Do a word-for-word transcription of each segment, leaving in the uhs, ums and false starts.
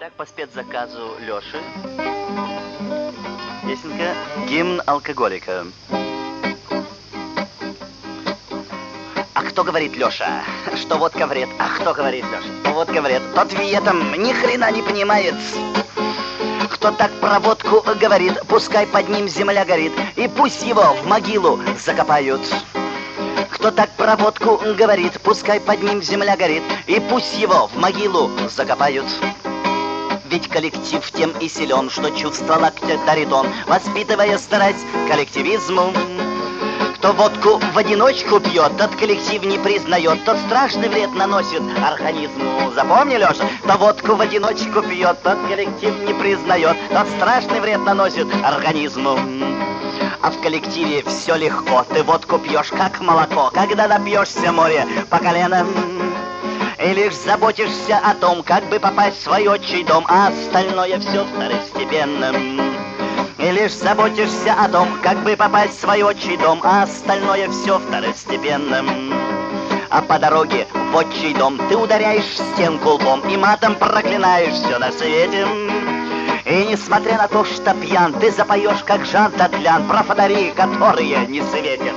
Итак, по спецзаказу Лёши песенка «Гимн алкоголика». А кто говорит, Лёша, что водка вред? А кто говорит, Лёша, что водка вред? Тот виетом ни хрена не понимает. Кто так про водку говорит, пускай под ним земля горит, и пусть его в могилу закопают. Кто так про водку говорит, пускай под ним земля горит, и пусть его в могилу закопают. Ведь коллектив тем и силен, что чувство локтя дарит он, воспитывая страсть к коллективизму. Кто водку в одиночку пьет, тот коллектив не признает, тот страшный вред наносит организму. Запомни, Леша, кто водку в одиночку пьет, тот коллектив не признает, тот страшный вред наносит организму. А в коллективе все легко, ты водку пьешь как молоко, когда напьешься море по колено. И лишь заботишься о том, как бы попасть в свой отчий дом, а остальное все второстепенно. И лишь заботишься о том, как бы попасть в свой отчий дом, а остальное все второстепенно. А по дороге в отчий дом ты ударяешь в стенку лбом и матом проклинаешь все на свете. И несмотря на то, что пьян, ты запоешь, как Жан Татлян, про фонари, которые не светят.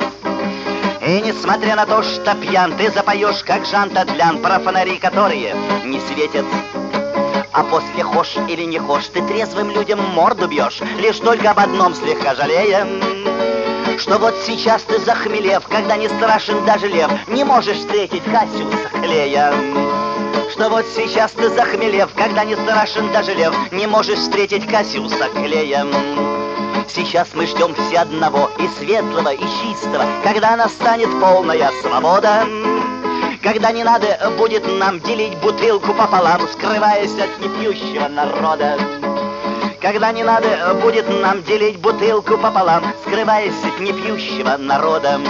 И несмотря на то, что пьян, ты запоешь, как Жан Татлян, про фонари, которые не светят. А после хошь или не хошь, ты трезвым людям морду бьешь, лишь только об одном слегка жалея, что вот сейчас ты захмелев, когда не страшен даже лев, не можешь встретить Кассиуса Клея. Что вот сейчас ты захмелев, когда не страшен даже лев, не можешь встретить Кассиуса Клея. Сейчас мы ждем все одного, и светлого, и чистого, когда настанет полная свобода. Когда не надо будет нам делить бутылку пополам, скрываясь от непьющего народа. Когда не надо будет нам делить бутылку пополам, скрываясь от непьющего народа.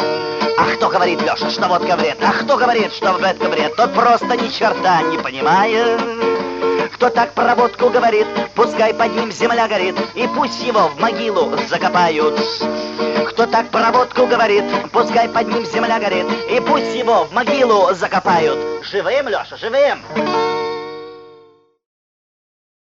А кто говорит, Леша, что водка вред? А кто говорит, что водка вред? Тот просто ни черта не понимает. Кто так про водку говорит, пускай под ним земля горит, и пусть его в могилу закопают. Кто так про водку говорит, пускай под ним земля горит, и пусть его в могилу закопают. Живым, Леша, живым!